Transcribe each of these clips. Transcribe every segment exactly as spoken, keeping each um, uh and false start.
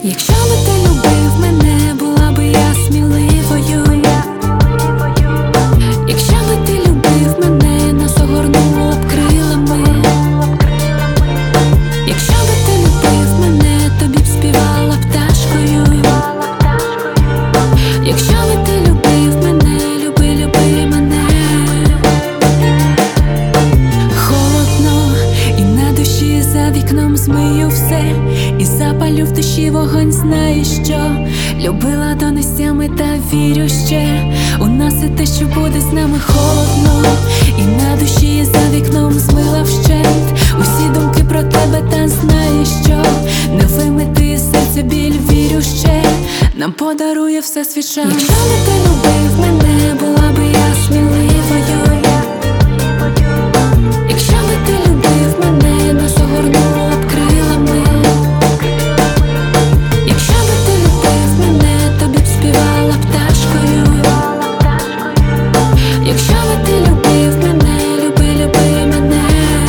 Якщо би ти любив мене, була би я сміливою. Якщо би ти любив мене, нас огорнуло б крилами. Якщо би ти любив мене, тобі б співала пташкою. Якщо би ти любив мене, люби, люби мене. Холодно і на душі, за вікном змию все, і запалю в душі вогонь, знаєш що? Любила до нестями та вірю ще у нас і те, що буде з нами. Холодно і на душі, за вікном змила вщент усі думки про тебе, та знаєш що? Не вимити серця біль, вірю ще нам подарує все світ шанс. Якщо би ти любив мене, була би я сміливою. Якщо би ти любив мене, нас огорнуло б крилами. Якщо би ти любив мене, тобі б співала пташкою. Якщо би ти любив мене, люби, люби мене.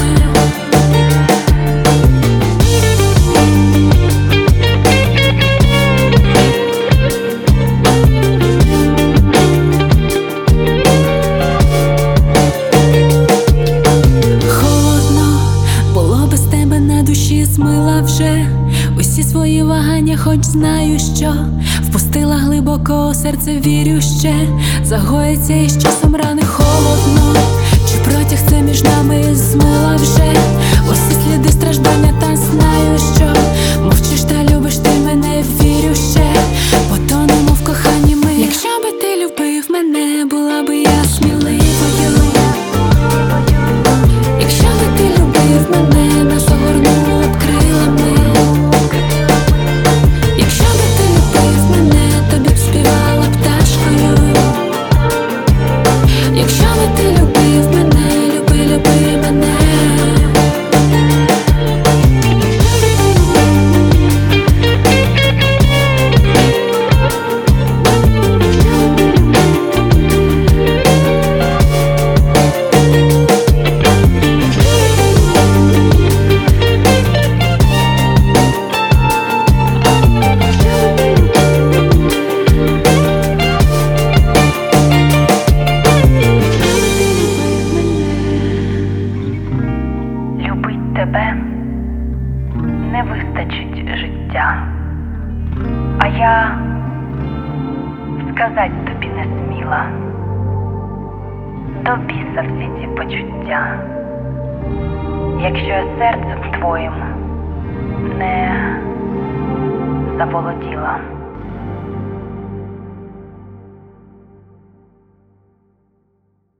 Змила вже усі свої вагання, хоч знаю, що впустила глибоко у серце, вірю ще загоїться із часом рани. Холодно, чи протяг це між нами, змила вже усі сліди страждання, та знаю, що мовчиш та любиш ти мене, вірю ще потонемо в коханні ми. Якщо би ти любив мене, була би я сміливою. Якщо би ти любив мене, нас огорнуло б крилами. Якщо би ти любив мене, тобі б співала пташкою. Якщо би ти любив мене, люби, люби мене. Тебе не вистачить життя, а я сказать тобі не сміла. До біса всі ці почуття, якщо я серцем твоїм не заволодію.